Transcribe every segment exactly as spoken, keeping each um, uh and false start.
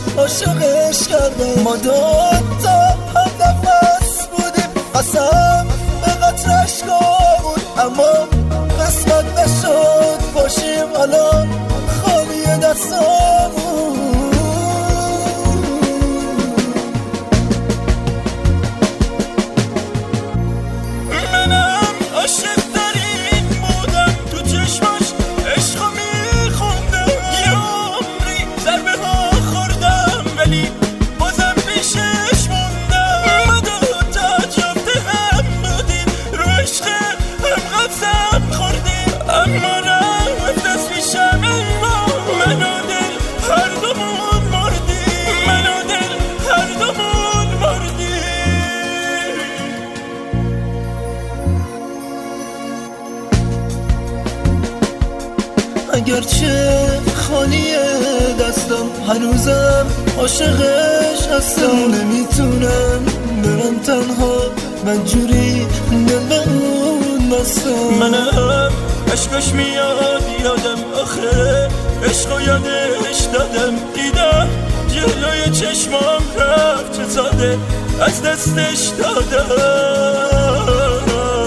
عاشقش کردم. ما دوتا هم نفس بودیم، قسم به قطرش بود، اما قسمت نشد باشیم الان خالی دستامون. منم عاشق ترین بودم، تو چشماش عشقو میخوندم. یه عمری ضربه ها خوردم ولی بازم پیشش موندم. ما دوتا جفته هم بودیم، رو عشق هم قسم خوردیم، اما رفت از پیشم اما من و دل هر دومون مردیم. من و دل هر دومون مردیم. اگرچه خالیه دستم هنوزم عاشقش هستم. نمیتونم برم تنها بدجوری دل به اون بستم. منم عشقش میاد یادم، آخه عشقو یادش دادم. دیدم جلوی چشمام رفت چه ساده از دستش دادم.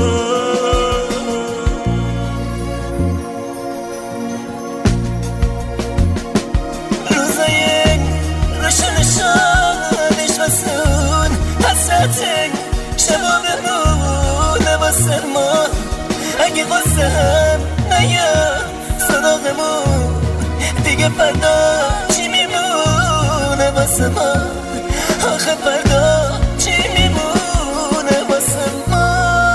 شبا بمونه واسه ما، اگه واسه هم نیاد سراغمون دیگه فردا چی میمونه واسه ما؟ آخه فردا چی میمونه واسه ما؟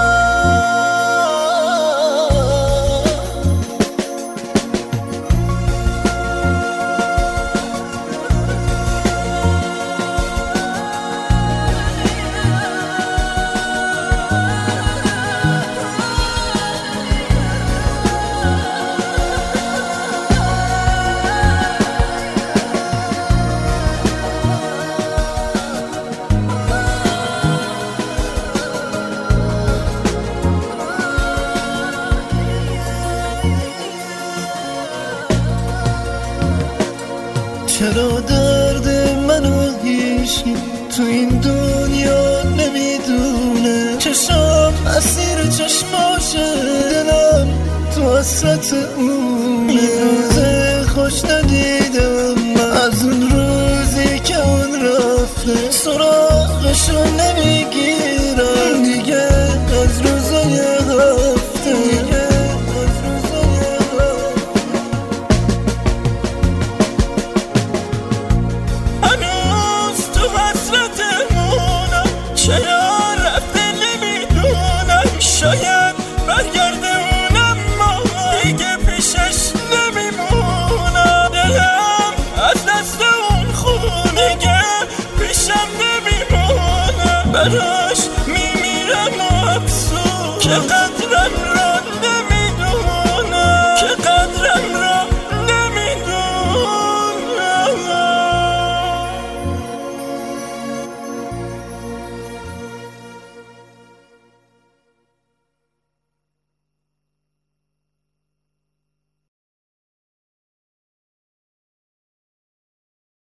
چرا درد منو هیچی تو این دنیا نمیدونه؟ چشام اسیر چشماشه، دلم تو حسرت اونه. این روزه خوش ندیدم من از اون روزی که اون رفته، سراغشو نمیگیرم دیگه از روزای هفته. شاید رفته نمیدونم، شاید برگرده اونم، ما دیگه پیشش نمیمونم. دلم از دست اون خونه دیگه پیشم نمیمونم. براش میمیرم و افسون که قدرم